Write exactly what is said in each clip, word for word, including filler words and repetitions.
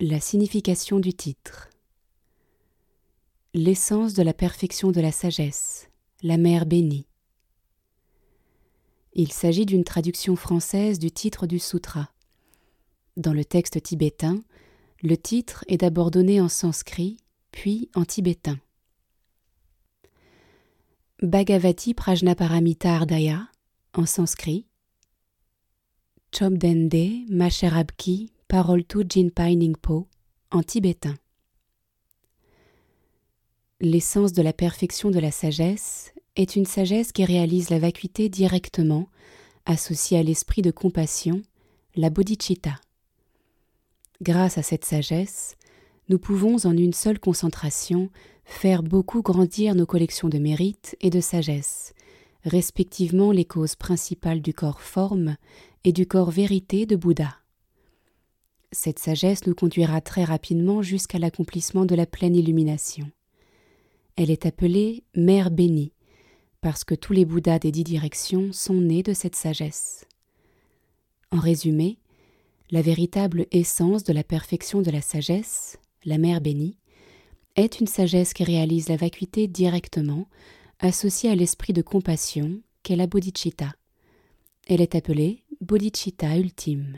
La signification du titre. L'essence de la perfection de la sagesse, la Mère bénie. Il s'agit d'une traduction française du titre du sutra. Dans le texte tibétain, le titre est d'abord donné en sanskrit, puis en tibétain. Bhagavati Prajnaparamita Ardaya, en sanskrit. Chobdende Masherabki Paroltu Jinpai Ningpo, en tibétain. L'essence de la perfection de la sagesse est une sagesse qui réalise la vacuité directement, associée à l'esprit de compassion, la bodhicitta. Grâce à cette sagesse, nous pouvons en une seule concentration faire beaucoup grandir nos collections de mérites et de sagesse, respectivement les causes principales du corps forme et du corps vérité de Bouddha. Cette sagesse nous conduira très rapidement jusqu'à l'accomplissement de la pleine illumination. Elle est appelée Mère bénie, parce que tous les Bouddhas des dix directions sont nés de cette sagesse. En résumé, la véritable essence de la perfection de la sagesse, la Mère bénie, est une sagesse qui réalise la vacuité directement, associée à l'esprit de compassion qu'est la bodhicitta. Elle est appelée bodhicitta ultime.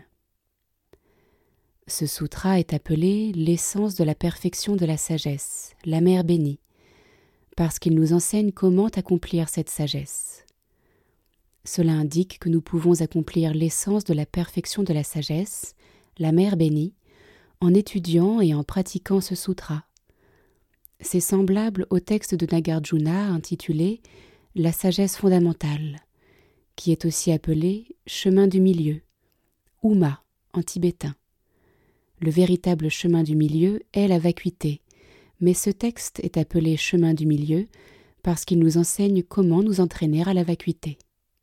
Ce sutra est appelé l'essence de la perfection de la sagesse, la Mère bénie, parce qu'il nous enseigne comment accomplir cette sagesse. Cela indique que nous pouvons accomplir l'essence de la perfection de la sagesse, la Mère bénie, en étudiant et en pratiquant ce sutra. C'est semblable au texte de Nagarjuna intitulé « La sagesse fondamentale », qui est aussi appelé « chemin du milieu » Uma en tibétain. Le véritable chemin du milieu est la vacuité, mais ce texte est appelé chemin du milieu parce qu'il nous enseigne comment nous entraîner à la vacuité.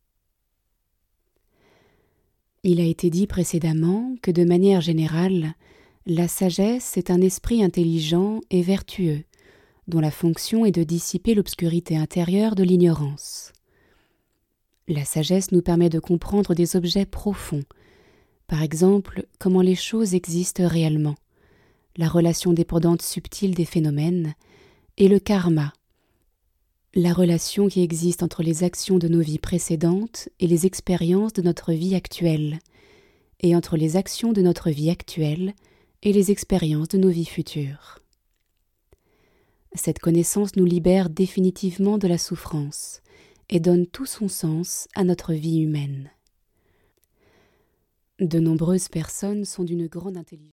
Il a été dit précédemment que de manière générale, la sagesse est un esprit intelligent et vertueux, dont la fonction est de dissiper l'obscurité intérieure de l'ignorance. La sagesse nous permet de comprendre des objets profonds, par exemple comment les choses existent réellement, la relation dépendante subtile des phénomènes, et le karma, la relation qui existe entre les actions de nos vies précédentes et les expériences de notre vie actuelle, et entre les actions de notre vie actuelle et les expériences de nos vies futures. Cette connaissance nous libère définitivement de la souffrance et donne tout son sens à notre vie humaine. De nombreuses personnes sont d'une grande intelligence.